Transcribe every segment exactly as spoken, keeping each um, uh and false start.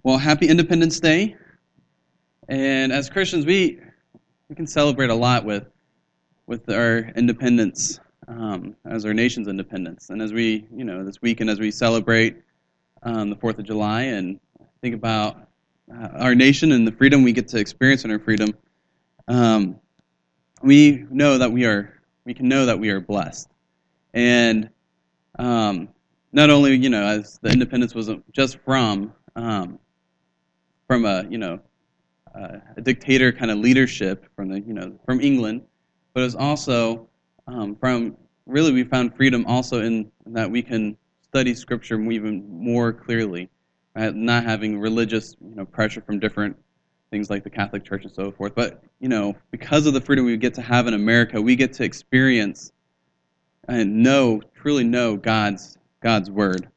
Well, happy Independence Day. And as Christians, we we can celebrate a lot with with our independence, um, as our nation's independence. And as we, you know, this weekend, as we celebrate um, the fourth of July and think about uh, our nation and the freedom we get to experience in our freedom, um, we know that we are, we can know that we are blessed. And um, not only, you know, as the independence wasn't just from um, from a, you know, uh, a dictator kind of leadership from the, you know, from England, but it was also um, from, really we found freedom also in that we can study Scripture even more clearly, right? Not having religious, you know, pressure from different things like the Catholic Church and so forth. But, you know, because of the freedom we get to have in America, we get to experience and know, truly know God's God's Word.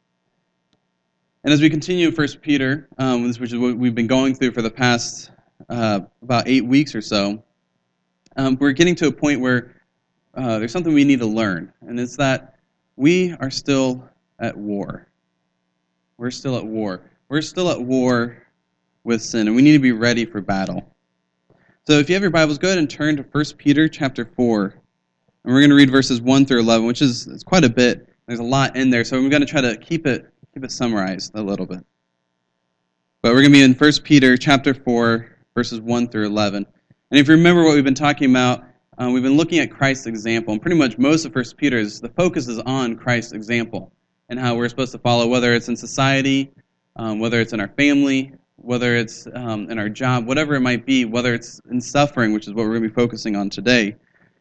And as we continue First Peter, um, which is what we've been going through for the past uh, about eight weeks or so, um, we're getting to a point where uh, there's something we need to learn, and it's that we are still at war. We're still at war. We're still at war with sin, and we need to be ready for battle. So if you have your Bibles, go ahead and turn to First Peter chapter four, and we're going to read verses one through eleven, which is it's quite a bit. There's a lot in there, so we're going to try to keep it keep it summarized a little bit. But we're going to be in First Peter chapter four, verses one through eleven. And if you remember what we've been talking about, uh, we've been looking at Christ's example. And pretty much most of First Peter, is, the focus is on Christ's example and how we're supposed to follow, whether it's in society, um, whether it's in our family, whether it's um, in our job, whatever it might be, whether it's in suffering, which is what we're going to be focusing on today.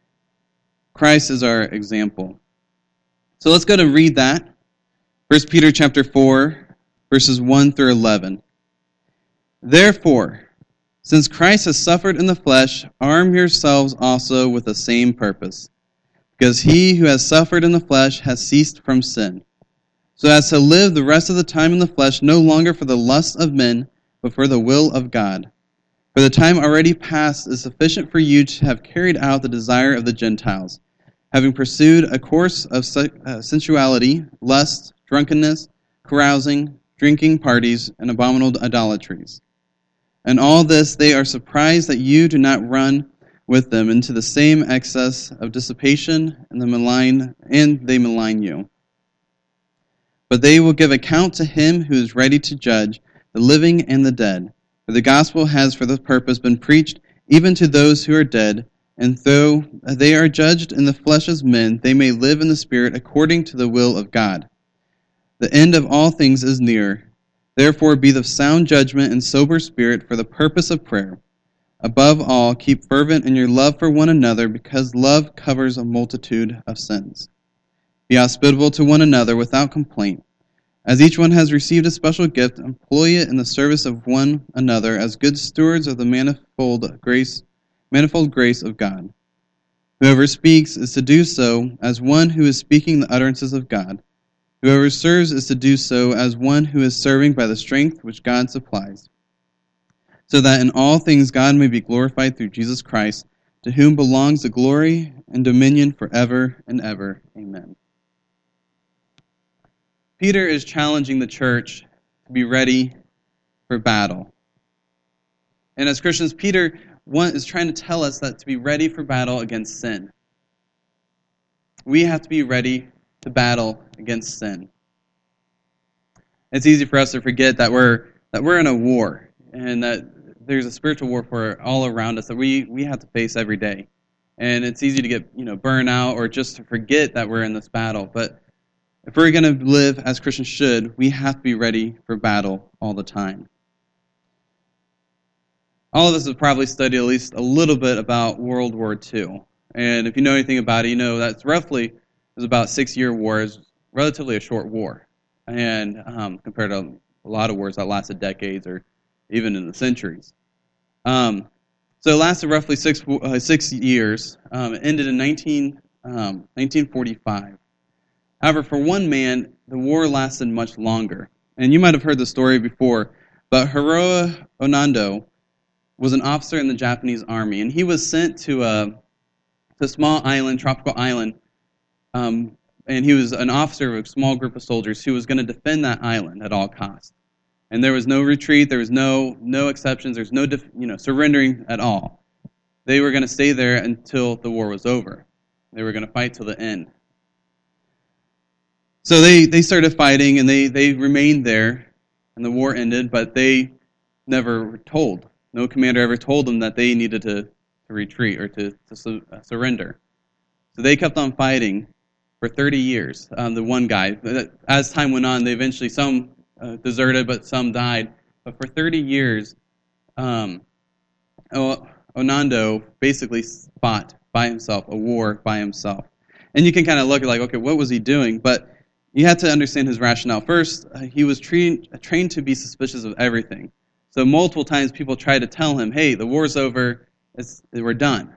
Christ is our example. So let's go to read that. First Peter chapter four, verses one through eleven. Therefore, since Christ has suffered in the flesh, arm yourselves also with the same purpose, because he who has suffered in the flesh has ceased from sin, so as to live the rest of the time in the flesh no longer for the lusts of men, but for the will of God. For the time already past is sufficient for you to have carried out the desire of the Gentiles, having pursued a course of sensuality, lust, drunkenness, carousing, drinking parties, and abominable idolatries. And all this they are surprised that you do not run with them into the same excess of dissipation, and the malign and they malign you. But they will give account to him who is ready to judge the living and the dead. For the gospel has for this purpose been preached even to those who are dead, and though they are judged in the flesh as men, they may live in the spirit according to the will of God. The end of all things is near. Therefore be of sound judgment and sober spirit for the purpose of prayer. Above all, keep fervent in your love for one another, because love covers a multitude of sins. Be hospitable to one another without complaint. As each one has received a special gift, employ it in the service of one another as good stewards of the manifold grace, manifold grace of God. Whoever speaks is to do so as one who is speaking the utterances of God. Whoever serves is to do so as one who is serving by the strength which God supplies, so that in all things God may be glorified through Jesus Christ, to whom belongs the glory and dominion forever and ever. Amen. Peter is challenging the church to be ready for battle. And as Christians, Peter one, is trying to tell us that to be ready for battle against sin. We have to be ready to battle against sin. It's easy for us to forget that we're that we're in a war, and that there's a spiritual warfare all around us that we, we have to face every day. And it's easy to get, you know, burn out or just to forget that we're in this battle. But if we're going to live as Christians should, we have to be ready for battle all the time. All of us have probably studied at least a little bit about World War Two. And if you know anything about it, you know that's roughly, it was about a six-year war. It's relatively a short war. And um, compared to a lot of wars that lasted decades or even in the centuries. Um, so it lasted roughly six uh, six years. Um, it ended in nineteen, um, nineteen forty-five. However, for one man, the war lasted much longer. And you might have heard the story before, but Hiroe Onoda was an officer in the Japanese army, and he was sent to a, to a small island, tropical island, um, and he was an officer of a small group of soldiers who was going to defend that island at all costs. And there was no retreat. There was no no exceptions. There's no def, you know surrendering at all. They were going to stay there until the war was over. They were going to fight till the end. So they, they started fighting, and they, they remained there, and the war ended, but they never were told. No commander ever told them that they needed to, to retreat or to, to su- uh, surrender. So they kept on fighting for thirty years. Um, the one guy, as time went on, they eventually, some uh, deserted, but some died. But for thirty years, um, Onando basically fought by himself, a war by himself. And you can kind of look at like, okay, what was he doing? But you have to understand his rationale. First, uh, he was trained, trained to be suspicious of everything. So multiple times people tried to tell him, hey, the war's over, it's, we're done.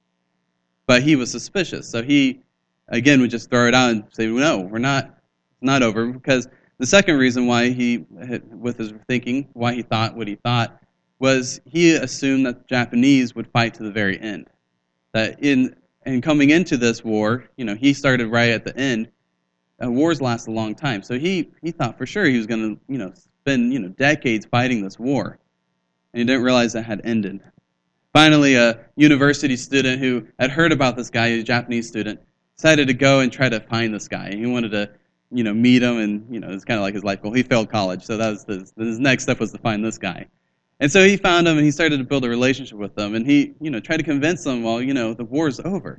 But he was suspicious. So he, again, would just throw it out and say, no, we're not, not over. Because the second reason why he, with his thinking, why he thought what he thought, was he assumed that the Japanese would fight to the very end. That in and coming into this war, you know, he started right at the end. Uh, wars last a long time, so he, he thought for sure he was going to, you know, spend you know decades fighting this war, and he didn't realize that had ended. Finally, a university student who had heard about this guy, a Japanese student, decided to go and try to find this guy. He wanted to, you know, meet him, and you know, it's kind of like his life goal. He failed college, so that was his, his next step was to find this guy. And so he found him, and he started to build a relationship with him, and he, you know, tried to convince him, well, you know, the war's over.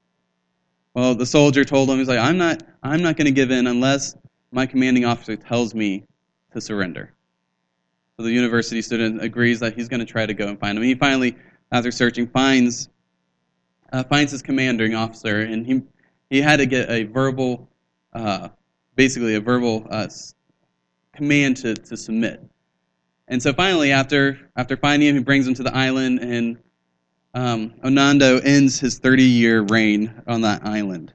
Well, the soldier told him, he's like, I'm not, I'm not going to give in unless my commanding officer tells me to surrender. So the university student agrees that he's going to try to go and find him. He finally, after searching, finds, uh, finds his commanding officer, and he, he had to get a verbal, uh, basically a verbal uh, command to, to submit. And so finally, after after finding him, he brings him to the island, and um, Onando ends his thirty-year reign on that island.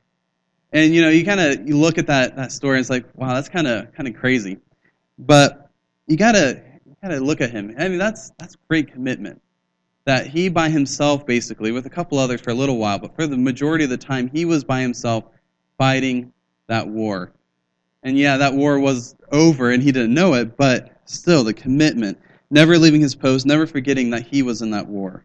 And you know, you kind of you look at that that story, and it's like, wow, that's kind of kind of crazy. But you gotta you gotta look at him. I mean, that's that's great commitment. That he by himself, basically, with a couple others for a little while, but for the majority of the time, he was by himself fighting that war. And yeah, that war was over, and he didn't know it, but still, the commitment, never leaving his post, never forgetting that he was in that war.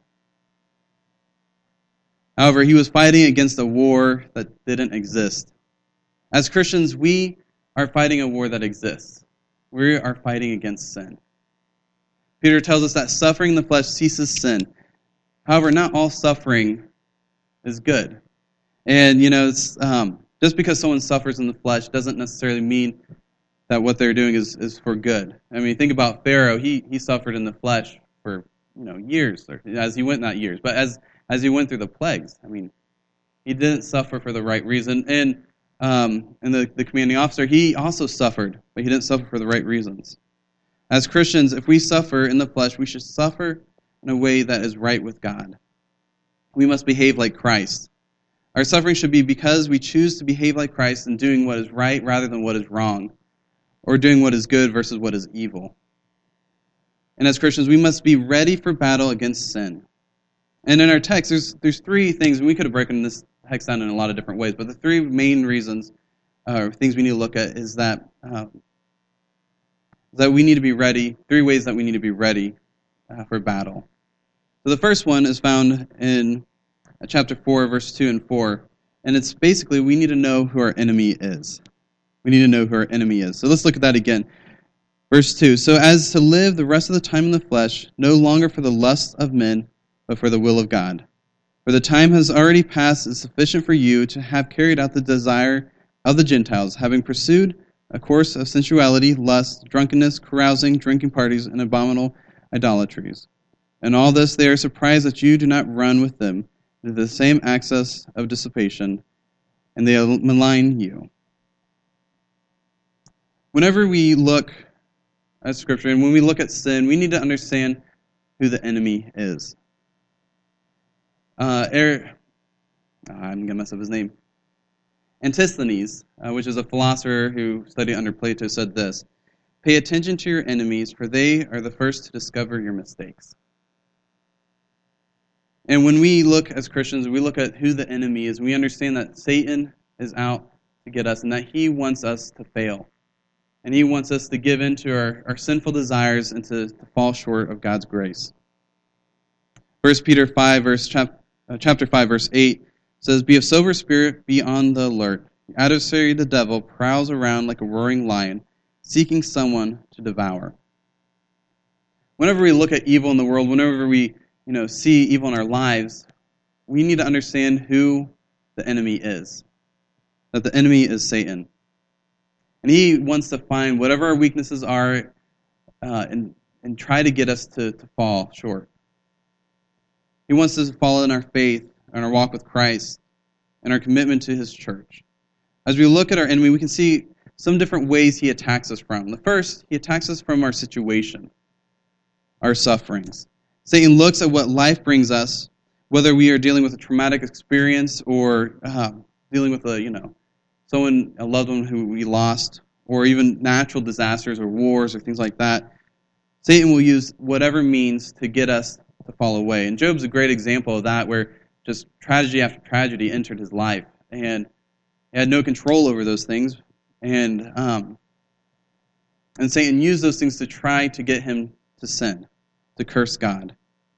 However, he was fighting against a war that didn't exist. As Christians, we are fighting a war that exists. We are fighting against sin. Peter tells us that suffering in the flesh ceases sin. However, not all suffering is good. And, you know, it's, um, just because someone suffers in the flesh doesn't necessarily mean that what they're doing is, is for good. I mean, think about Pharaoh. He he suffered in the flesh for you know years, or as he went, not years, but as as he went through the plagues. I mean, he didn't suffer for the right reason. And um, and the, the commanding officer, he also suffered, but he didn't suffer for the right reasons. As Christians, if we suffer in the flesh, we should suffer in a way that is right with God. We must behave like Christ. Our suffering should be because we choose to behave like Christ and doing what is right rather than what is wrong, or doing what is good versus what is evil. And as Christians, we must be ready for battle against sin. And in our text, there's there's three things, and we could have broken this text down in a lot of different ways, but the three main reasons, uh, things we need to look at, is that uh, that we need to be ready, three ways that we need to be ready uh, for battle. So the first one is found in chapter four, verse two and four, and it's basically we need to know who our enemy is. We need to know who our enemy is. So let's look at that again. Verse two, so as to live the rest of the time in the flesh, no longer for the lusts of men, but for the will of God. For the time has already passed is sufficient for you to have carried out the desire of the Gentiles, having pursued a course of sensuality, lust, drunkenness, carousing, drinking parties, and abominable idolatries. And all this they are surprised that you do not run with them into the same access of dissipation, and they malign you. Whenever we look at Scripture, and when we look at sin, we need to understand who the enemy is. Uh, er, I'm going to mess up his name. Antisthenes, uh, which is a philosopher who studied under Plato, said this: pay attention to your enemies, for they are the first to discover your mistakes. And when we look as Christians, we look at who the enemy is, we understand that Satan is out to get us and that he wants us to fail. And he wants us to give in to our, our sinful desires and to, to fall short of God's grace. First Peter five, verse chap, uh, chapter five, verse eight says, "Be of sober spirit, be on the alert. The adversary, the devil, prowls around like a roaring lion, seeking someone to devour." Whenever we look at evil in the world, whenever we you know, see evil in our lives, we need to understand who the enemy is. That the enemy is Satan. And he wants to find whatever our weaknesses are uh, and, and try to get us to, to fall short. He wants us to fall in our faith, in our walk with Christ, and our commitment to his church. As we look at our enemy, we can see some different ways he attacks us from. The first, he attacks us from our situation, our sufferings. Satan looks at what life brings us, whether we are dealing with a traumatic experience or uh, dealing with a, you know, someone, a loved one who we lost, or even natural disasters or wars or things like that. Satan will use whatever means to get us to fall away. And Job's a great example of that, where just tragedy after tragedy entered his life, and he had no control over those things. And um, and Satan used those things to try to get him to sin, to curse God.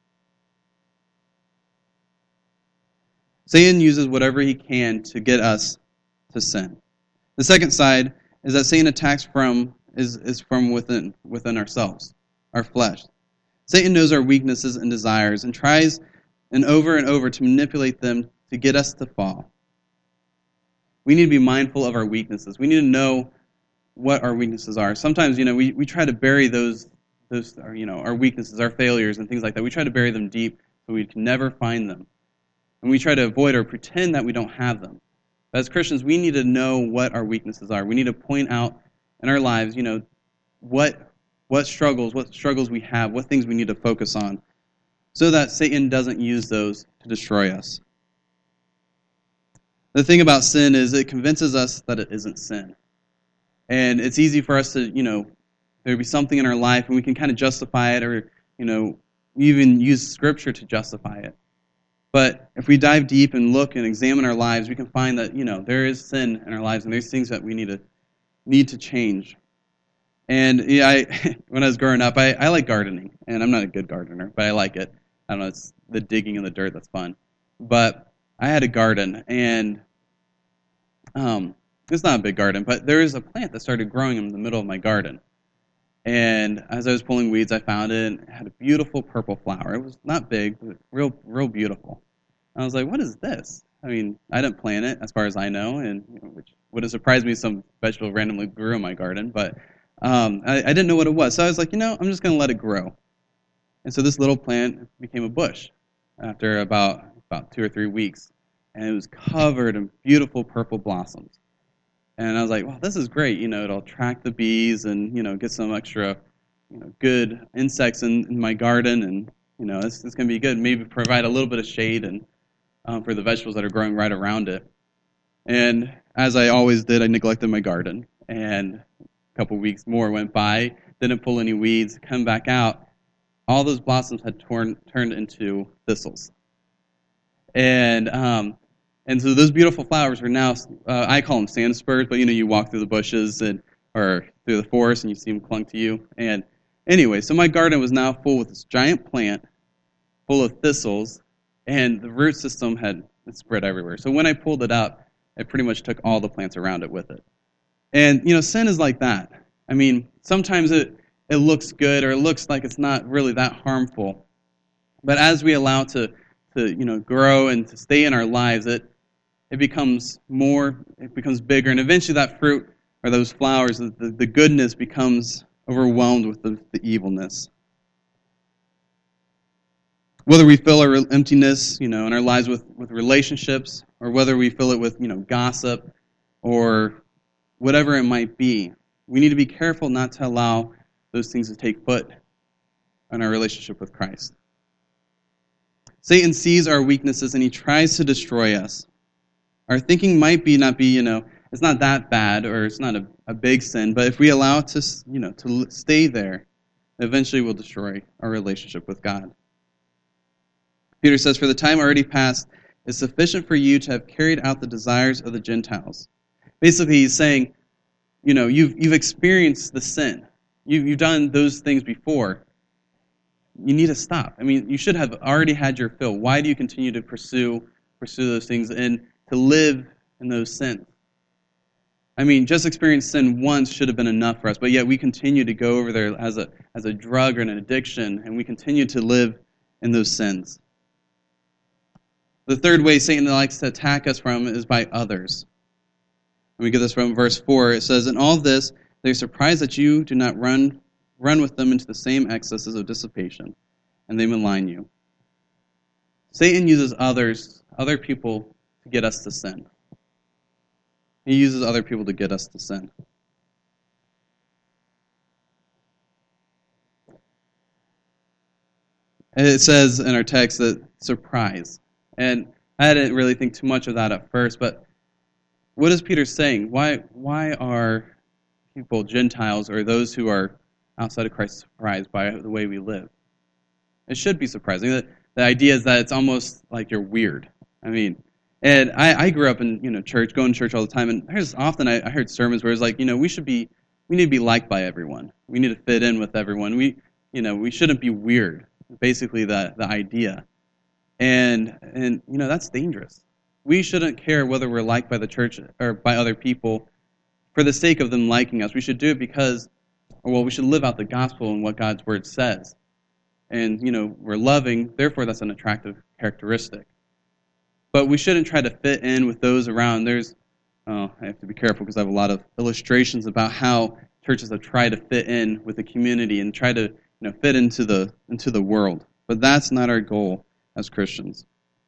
Satan uses whatever he can to get us to sin. The second side is that Satan attacks from is, is from within within ourselves, our flesh. Satan knows our weaknesses and desires and tries and over and over to manipulate them to get us to fall. We need to be mindful of our weaknesses. We need to know what our weaknesses are. Sometimes, you know, we, we try to bury those those are, you know, our weaknesses, our failures and things like that. We try to bury them deep so we can never find them. And we try to avoid or pretend that we don't have them. But as Christians, we need to know what our weaknesses are. We need to point out in our lives, you know, what what struggles, what struggles we have, what things we need to focus on, so that Satan doesn't use those to destroy us. The thing about sin is it convinces us that it isn't sin. And it's easy for us to, you know, there'll be something in our life and we can kind of justify it, or, you know, even use Scripture to justify it. But if we dive deep and look and examine our lives, we can find that, you know, there is sin in our lives and there's things that we need to need to change. And yeah, I, when I was growing up, I, I like gardening, and I'm not a good gardener, but I like it. I don't know, it's the digging in the dirt that's fun. But I had a garden, and um, it's not a big garden, but there is a plant that started growing in the middle of my garden. And as I was pulling weeds, I found it, and it had a beautiful purple flower. It was not big, but real, real beautiful. And I was like, what is this? I mean, I didn't plant it, as far as I know, and you know, which would have surprised me if some vegetable randomly grew in my garden, but um, I, I didn't know what it was. So I was like, you know, I'm just going to let it grow. And so this little plant became a bush after about about two or three weeks, and it was covered in beautiful purple blossoms. And I was like, well, this is great. You know, it'll attract the bees and, you know, get some extra, you know, good insects in, in my garden, and, you know, it's, it's going to be good. Maybe provide a little bit of shade and um, for the vegetables that are growing right around it. And as I always did, I neglected my garden. And a couple weeks more went by, didn't pull any weeds, come back out. All those blossoms had torn, turned into thistles. And um, and so those beautiful flowers are now, uh, I call them sand spurs, but you know, you walk through the bushes and or through the forest and you see them clung to you. And anyway, so my garden was now full with this giant plant full of thistles, and the root system had spread everywhere. So when I pulled it up, it pretty much took all the plants around it with it. And, you know, sin is like that. I mean, sometimes it, it looks good, or it looks like it's not really that harmful. But as we allow it to, to you know, grow and to stay in our lives, it it becomes more, it becomes bigger, and eventually that fruit, or those flowers, the, the goodness becomes overwhelmed with the, the evilness. Whether we fill our emptiness, you know, in our lives with, with relationships, or whether we fill it with, you know, gossip, or whatever it might be, we need to be careful not to allow those things to take foot in our relationship with Christ. Satan sees our weaknesses and he tries to destroy us. Our thinking might be not be, you know, it's not that bad, or it's not a, a big sin, but if we allow it to, you know, to stay there, eventually we'll destroy our relationship with God. Peter says, "For the time already past is sufficient for you to have carried out the desires of the Gentiles." Basically, he's saying, you know, you've you've experienced the sin. You've you've done those things before. You need to stop. I mean, you should have already had your fill. Why do you continue to pursue pursue those things and to live in those sins? I mean, just experience sin once should have been enough for us, but yet we continue to go over there as a as a drug or an addiction, and we continue to live in those sins. The third way Satan likes to attack us from is by others. And we get this from verse four. It says, "In all this, they are surprised that you do not run run with them into the same excesses of dissipation, and they malign you." Satan uses others, other people, to get us to sin. He uses other people to get us to sin. And it says in our text that surprise. And I didn't really think too much of that at first, but what is Peter saying? Why why are people, Gentiles, or those who are outside of Christ, surprised by the way we live? It should be surprising. The, the idea is that it's almost like you're weird. I mean, and I, I grew up in you know church, going to church all the time, and there's often I, I heard sermons where it's like, you know, we should be, we need to be liked by everyone. We need to fit in with everyone. We, you know, we shouldn't be weird. Basically, the the idea, and and you know that's dangerous. We shouldn't care whether we're liked by the church or by other people for the sake of them liking us. We should do it because, well, we should live out the gospel and what God's word says. And, you know, we're loving, therefore that's an attractive characteristic. But we shouldn't try to fit in with those around. There's, oh, I have to be careful because I have a lot of illustrations about how churches have tried to fit in with the community and try to, you know, fit into the into the world. But that's not our goal as Christians.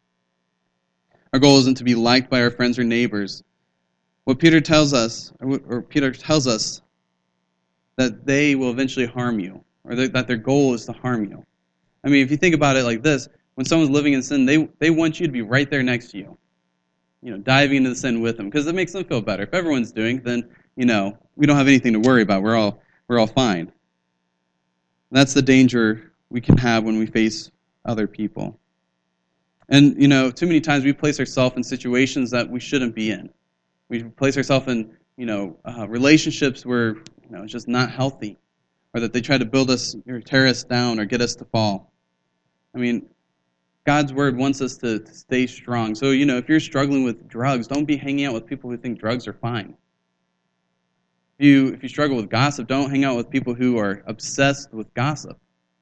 Our goal isn't to be liked by our friends or neighbors. What Peter tells us, or, or Peter tells us, that they will eventually harm you, or that their goal is to harm you. I mean, if you think about it like this, when someone's living in sin, they they want you to be right there next to you, you know, diving into the sin with them, because it makes them feel better. If everyone's doing, then you know we don't have anything to worry about. We're all we're all fine. That's the danger we can have when we face other people. And you know, too many times we place ourselves in situations that we shouldn't be in. We place ourselves in you know uh, relationships where you know it's just not healthy, or that they try to build us or tear us down or get us to fall. I mean, God's word wants us to, to stay strong. So, you know, if you're struggling with drugs, don't be hanging out with people who think drugs are fine. If you, if you struggle with gossip, don't hang out with people who are obsessed with gossip.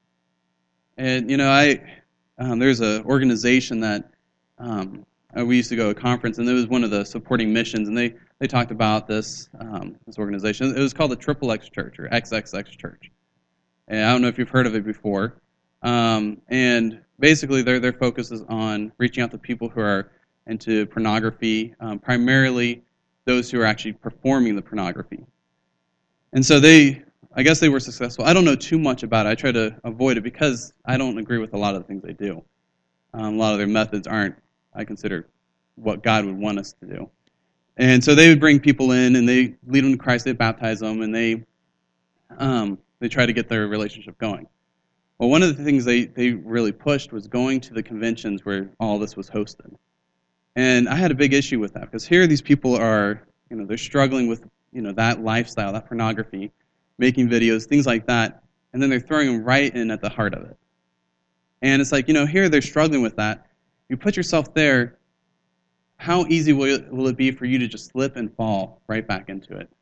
And, you know, I um, there's an organization that um, we used to go to a conference, and it was one of the supporting missions, and they, they talked about this um, this organization. It was called the Triple X Church, or X X X Church. And I don't know if you've heard of it before. Um, and basically, their their focus is on reaching out to people who are into pornography, um, primarily those who are actually performing the pornography. And so they, I guess they were successful. I don't know too much about it. I try to avoid it because I don't agree with a lot of the things they do. Um, a lot of their methods aren't, I consider, what God would want us to do. And so they would bring people in, and they lead them to Christ, they baptize them, and they um, they try to get their relationship going. Well, one of the things they, they really pushed was going to the conventions where all this was hosted. And I had a big issue with that, because here these people are, you know, they're struggling with, you know, that lifestyle, that pornography, making videos, things like that, and then they're throwing them right in at the heart of it. And it's like, you know, here they're struggling with that. You put yourself there, how easy will it, will it be for you to just slip and fall right back into it?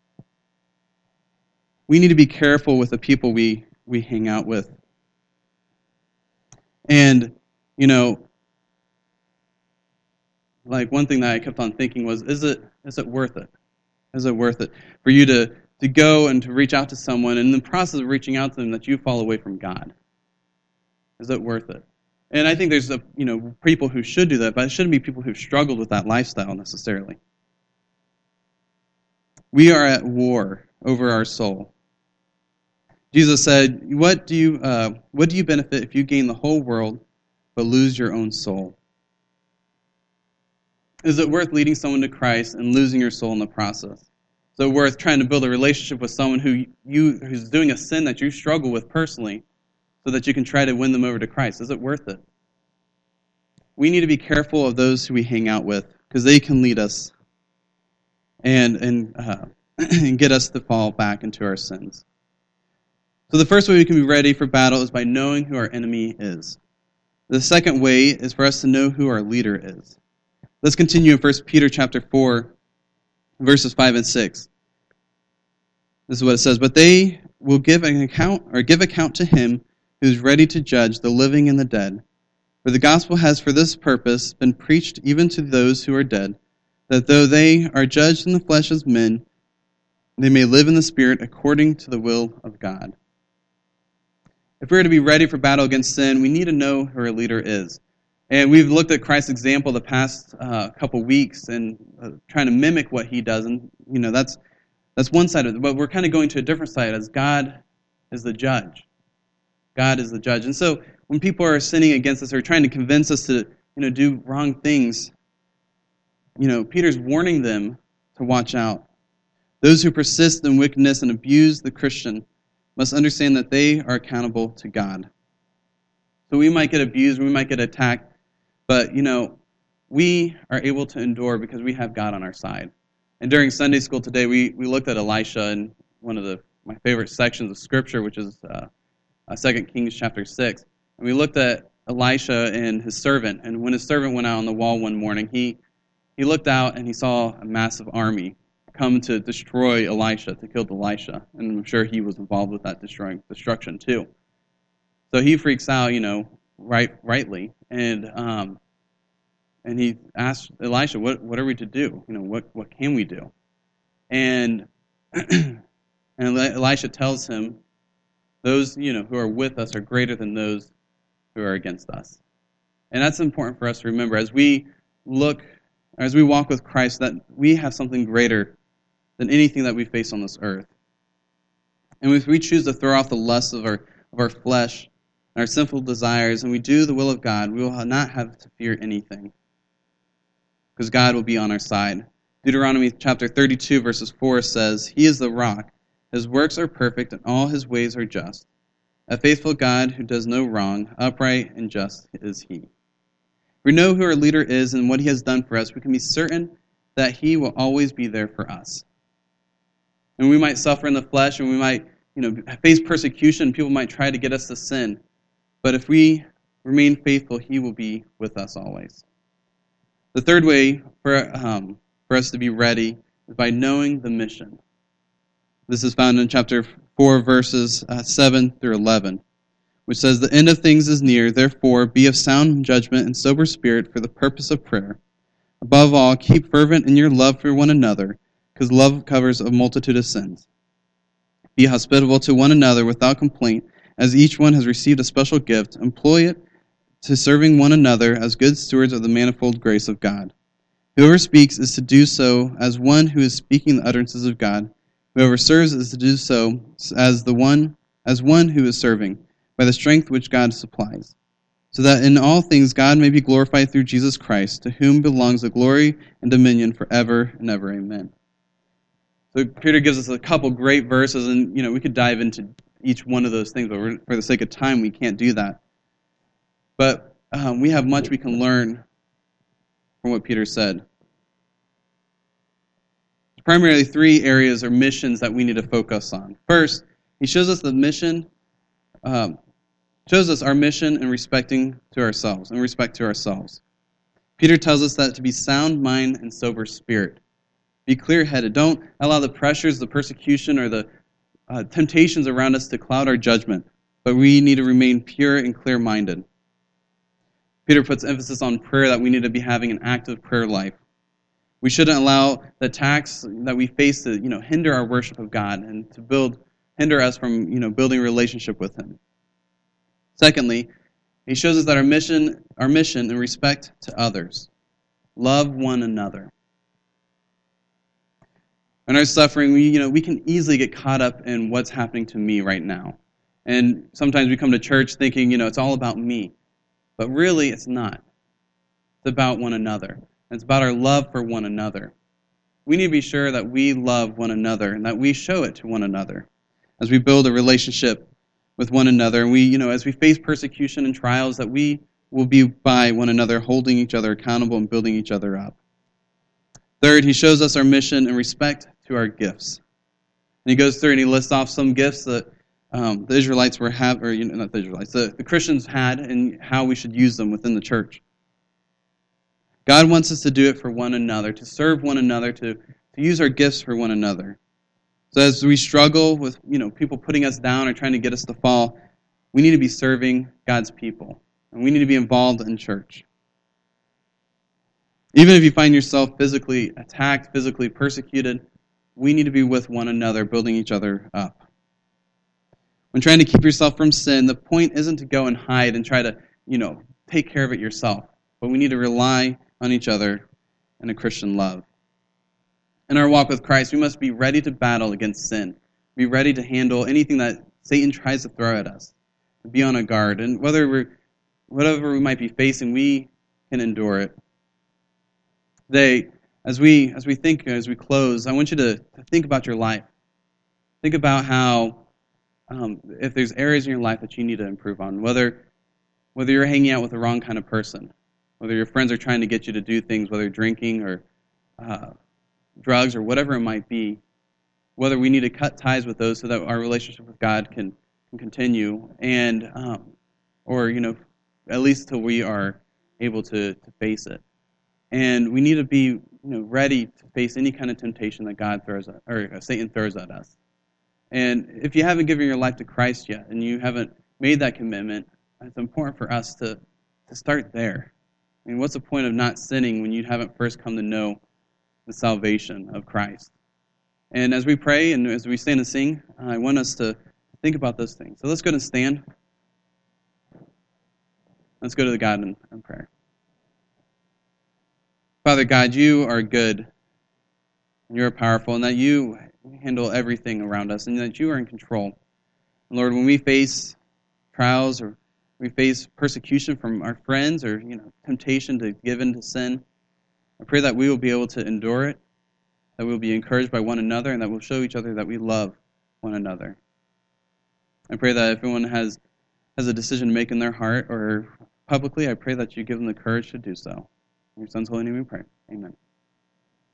We need to be careful with the people we, we hang out with. And, you know, like one thing that I kept on thinking was, is it is it worth it? Is it worth it for you to, to go and to reach out to someone, and in the process of reaching out to them that you fall away from God? Is it worth it? And I think there's a, you know people who should do that, but it shouldn't be people who've struggled with that lifestyle necessarily. We are at war over our soul. Jesus said, "What do you uh, what do you benefit if you gain the whole world but lose your own soul?" Is it worth leading someone to Christ and losing your soul in the process? Is it worth trying to build a relationship with someone who you who's doing a sin that you struggle with personally, so that you can try to win them over to Christ? Is it worth it? We need to be careful of those who we hang out with, because they can lead us and and uh, and get us to fall back into our sins. So the first way we can be ready for battle is by knowing who our enemy is. The second way is for us to know who our leader is. Let's continue in First Peter chapter four, verses five and six. This is what it says, "But they will give an account or give account to him who is ready to judge the living and the dead. For the gospel has for this purpose been preached even to those who are dead, that though they are judged in the flesh as men, they may live in the spirit according to the will of God." If we're to be ready for battle against sin, we need to know who our leader is. And we've looked at Christ's example the past uh, couple weeks and uh, trying to mimic what he does. And, you know, that's that's one side of it. But we're kind of going to a different side as God is the judge. God is the judge. And so when people are sinning against us or trying to convince us to, you know, do wrong things, you know, Peter's warning them to watch out. Those who persist in wickedness and abuse the Christian must understand that they are accountable to God. So we might get abused, we might get attacked, but, you know, we are able to endure because we have God on our side. And during Sunday school today, we, we looked at Elisha in one of the my favorite sections of Scripture, which is uh, uh, Second Kings chapter six. And we looked at Elisha and his servant. And when his servant went out on the wall one morning, he, he looked out and he saw a massive army come to destroy Elisha, to kill Elisha. And I'm sure he was involved with that destroying destruction too. So he freaks out, you know, right, rightly, and um, and he asks Elisha, "What what are we to do? You know, what what can we do?" And and Elisha tells him, "Those you know who are with us are greater than those who are against us." And that's important for us to remember as we look, as we walk with Christ, that we have something greater than anything that we face on this earth. And if we choose to throw off the lusts of our of our flesh, our sinful desires, and we do the will of God, we will not have to fear anything, because God will be on our side. Deuteronomy chapter thirty-two, verses four says, "He is the rock. His works are perfect, and all his ways are just. A faithful God who does no wrong, upright and just is he." If we know who our leader is and what he has done for us, we can be certain that he will always be there for us. And we might suffer in the flesh, and we might, you know, face persecution. People might try to get us to sin. But if we remain faithful, he will be with us always. The third way for um, for us to be ready is by knowing the mission. This is found in chapter four, verses uh, seven through eleven, which says, "The end of things is near, therefore be of sound judgment and sober spirit for the purpose of prayer. Above all, keep fervent in your love for one another, because love covers a multitude of sins. Be hospitable to one another without complaint, as each one has received a special gift. Employ it to serving one another as good stewards of the manifold grace of God. Whoever speaks is to do so as one who is speaking the utterances of God. Whoever serves is to do so as the one as one who is serving, by the strength which God supplies, so that in all things God may be glorified through Jesus Christ, to whom belongs the glory and dominion forever and ever. Amen." So Peter gives us a couple great verses, and you know we could dive into each one of those things, but we're, for the sake of time, we can't do that. But um, we have much we can learn from what Peter said. Primarily three areas or missions that we need to focus on. First, he shows us the mission, um, shows us our mission in respecting to ourselves, in respect to ourselves. Peter tells us that to be sound mind and sober spirit. Be clear-headed. Don't allow the pressures, the persecution, or the uh, temptations around us to cloud our judgment, but we need to remain pure and clear-minded. Peter puts emphasis on prayer, that we need to be having an active prayer life. We shouldn't allow the attacks that we face to, you know, hinder our worship of God and to build, hinder us from, you know, building a relationship with Him. Secondly, he shows us that our mission, our mission in respect to others. Love one another. In our suffering, we, you know, we can easily get caught up in what's happening to me right now. And sometimes we come to church thinking, you know, it's all about me. But really, it's not. It's about one another. It's about our love for one another. We need to be sure that we love one another and that we show it to one another as we build a relationship with one another. And we, you know, as we face persecution and trials, that we will be by one another, holding each other accountable and building each other up. Third, he shows us our mission in respect to our gifts. he goes through and he lists off some gifts that um, the Israelites were have, or you know, not the Israelites, the, the Christians had, and how we should use them within the church. God wants us to do it for one another, to serve one another, to, to use our gifts for one another. So as we struggle with, you know, people putting us down or trying to get us to fall, we need to be serving God's people, and we need to be involved in church. Even if you find yourself physically attacked, physically persecuted, we need to be with one another, building each other up. When trying to keep yourself from sin, the point isn't to go and hide and try to, you know, take care of it yourself, but we need to rely on each other in a Christian love. In our walk with Christ, we must be ready to battle against sin, be ready to handle anything that Satan tries to throw at us, be on a guard, and whether we're, whatever we might be facing, we can endure it. Today, as we as we think, as we close, I want you to, to think about your life. Think about how, um, if there's areas in your life that you need to improve on, whether whether you're hanging out with the wrong kind of person, whether your friends are trying to get you to do things, whether drinking or uh, drugs or whatever it might be, whether we need to cut ties with those so that our relationship with God can, can continue, and um, or you know, at least till we are able to, to face it. And we need to be, you know, ready to face any kind of temptation that God throws at, or Satan throws at us. And if you haven't given your life to Christ yet, and you haven't made that commitment, it's important for us to, to start there. I mean, what's the point of not sinning when you haven't first come to know the salvation of Christ? And as we pray and as we stand and sing, I want us to think about those things. So let's go and stand. Let's go to the God in, in prayer. Father God, you are good, and you are powerful, and that you handle everything around us, and that you are in control. And Lord, when we face trials or we face persecution from our friends or, you know, temptation to give in to sin, I pray that we will be able to endure it, that we will be encouraged by one another, and that we'll show each other that we love one another. I pray that if anyone has, has a decision to make in their heart or publicly, I pray that you give them the courage to do so. In your Son's holy name we pray. Amen.